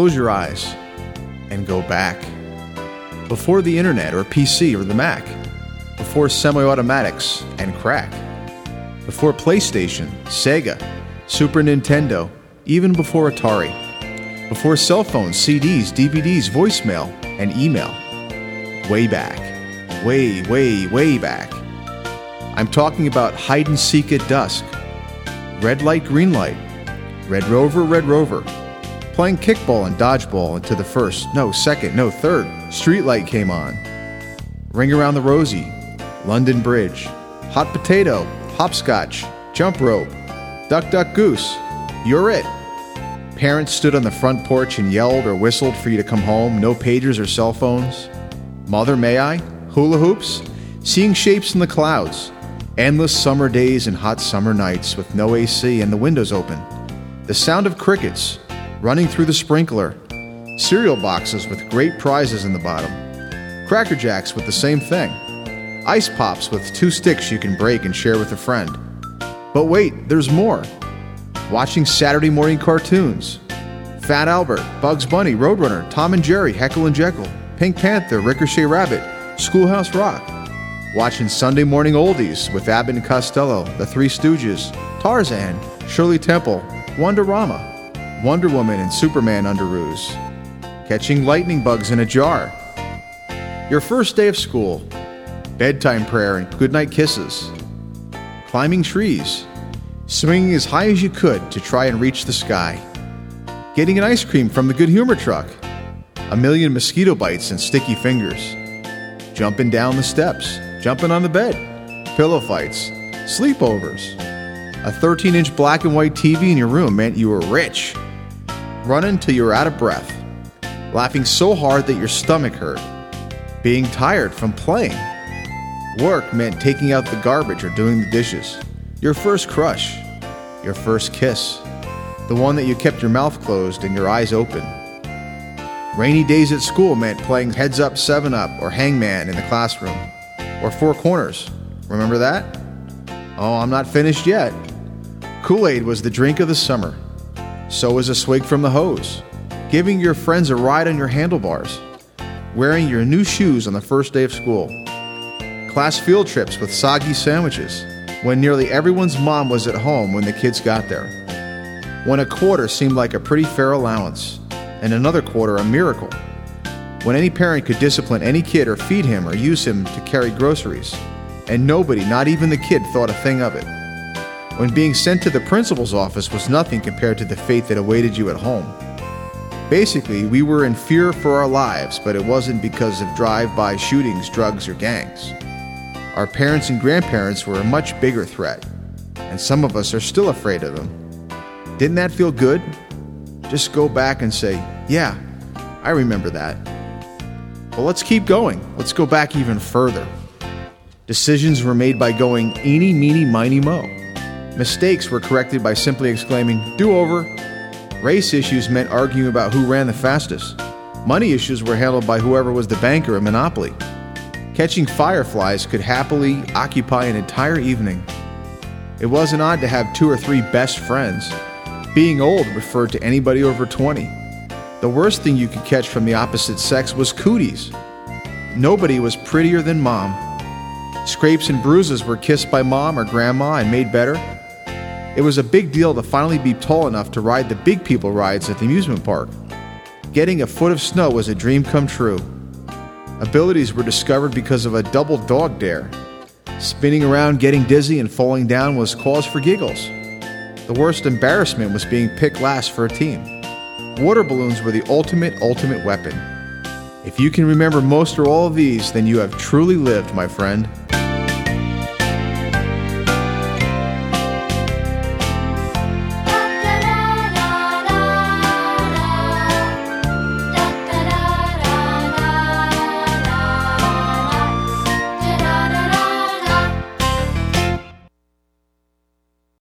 close your eyes, and go back. Before the internet or PC or the Mac. Before semi-automatics and crack. Before PlayStation, Sega, Super Nintendo, even before Atari. Before cell phones, CDs, DVDs, voicemail, and email. Way back. Way, way, way back. I'm talking about hide and seek at dusk. Red light, green light. Red Rover. Playing kickball and dodgeball until the first, no, second, no, third street light came on. Ring around the rosy. London Bridge. Hot potato. Hopscotch. Jump rope. Duck, duck, goose. You're it. Parents stood on the front porch and yelled or whistled for you to come home. No pagers or cell phones. Mother, may I? Hula hoops. Seeing shapes in the clouds. Endless summer days and hot summer nights with no AC and the windows open. The sound of crickets running through the sprinkler. Cereal boxes with great prizes in the bottom. Cracker Jacks with the same thing. Ice Pops with 2 sticks you can break and share with a friend. But wait, there's more. Watching Saturday morning cartoons. Fat Albert, Bugs Bunny, Roadrunner, Tom and Jerry, Heckle and Jekyll, Pink Panther, Ricochet Rabbit, Schoolhouse Rock. Watching Sunday morning oldies with Abbott and Costello, The Three Stooges, Tarzan, Shirley Temple, Wonderama, Wonder Woman and Superman underoos. Catching lightning bugs in a jar. Your first day of school. Bedtime prayer and goodnight kisses. Climbing trees. Swinging as high as you could to try and reach the sky. Getting an ice cream from the Good Humor truck. A million mosquito bites and sticky fingers. Jumping down the steps. Jumping on the bed. Pillow fights. Sleepovers. A 13-inch black and white TV in your room meant you were rich. Running till you were out of breath. Laughing so hard that your stomach hurt. Being tired from playing. Work meant taking out the garbage or doing the dishes. Your first crush. Your first kiss. The one that you kept your mouth closed and your eyes open. Rainy days at school meant playing Heads Up 7-Up or Hangman in the classroom. Or Four Corners. Remember that? Oh, I'm not finished yet. Kool-Aid was the drink of the summer. So was a swig from the hose. Giving your friends a ride on your handlebars. Wearing your new shoes on the first day of school. Class field trips with soggy sandwiches, when nearly everyone's mom was at home when the kids got there. When a quarter seemed like a pretty fair allowance, and another quarter a miracle. When any parent could discipline any kid or feed him or use him to carry groceries, and nobody, not even the kid, thought a thing of it. When being sent to the principal's office was nothing compared to the fate that awaited you at home. Basically, we were in fear for our lives, but it wasn't because of drive-by shootings, drugs, or gangs. Our parents and grandparents were a much bigger threat, and some of us are still afraid of them. Didn't that feel good? Just go back and say, yeah, I remember that. Well, let's keep going. Let's go back even further. Decisions were made by going eeny, meeny, miny, mo. Mistakes were corrected by simply exclaiming, do-over. Race issues meant arguing about who ran the fastest. Money issues were handled by whoever was the banker at Monopoly. Catching fireflies could happily occupy an entire evening. It wasn't odd to have 2 or 3 best friends. Being old referred to anybody over 20. The worst thing you could catch from the opposite sex was cooties. Nobody was prettier than mom. Scrapes and bruises were kissed by mom or grandma and made better. It was a big deal to finally be tall enough to ride the big people rides at the amusement park. Getting a foot of snow was a dream come true. Abilities were discovered because of a double dog dare. Spinning around, getting dizzy, and falling down was cause for giggles. The worst embarrassment was being picked last for a team. Water balloons were the ultimate weapon. If you can remember most or all of these, then you have truly lived, my friend.